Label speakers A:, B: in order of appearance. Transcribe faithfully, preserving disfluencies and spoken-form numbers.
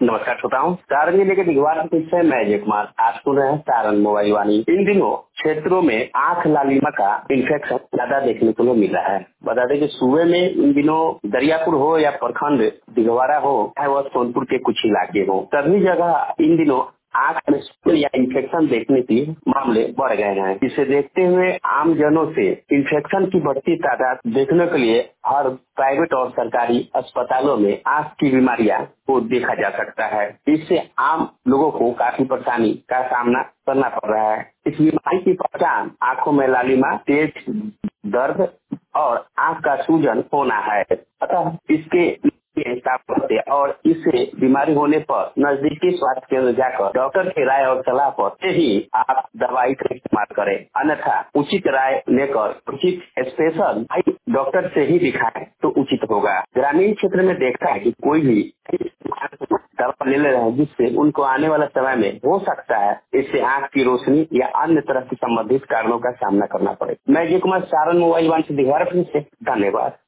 A: नमस्कार श्रोताओं, सारण जिले के दिघवार से मैं अजय कुमार। आज सुन रहे हैं सारण मोबाइल वाणी। इन दिनों क्षेत्रों में आंख लालिमा का इन्फेक्शन ज्यादा देखने को मिल रहा है। बता दें कि सूबे में इन दिनों दरियापुर हो या प्रखंड दिघवारा हो, चाहे वह सोनपुर के कुछ इलाके हो, सभी जगह इन दिनों आंख में या इन्फेक्शन देखने के मामले बढ़ गए हैं। इसे देखते हुए आम जनों से इन्फेक्शन की बढ़ती तादाद देखने के लिए हर प्राइवेट और सरकारी अस्पतालों में आंख की बीमारियां को देखा जा सकता है। इससे आम लोगों को काफी परेशानी का सामना करना पड़ रहा है। इस बीमारी की पहचान आंखों में लालिमा, तेज दर्द और आंख का सूजन होना है। अतः इसके और इससे बीमारी होने पर नजदीकी स्वास्थ्य केंद्र जाकर डॉक्टर की राय और सलाह पर से ही आप दवाई का इस्तेमाल करें, अन्यथा उचित राय लेकर उचित स्पेशल डॉक्टर से ही दिखाएं तो उचित होगा। ग्रामीण क्षेत्र में देखा है कि कोई भी दवा ले ले रहे हैं जिससे उनको आने वाला समय में हो सकता है इससे आंख की रोशनी या अन्य तरह से संबंधित कारणों का सामना करना पड़े। मैं अजय कुमार, सारण मोबाइल वन से दिघवारा से। धन्यवाद।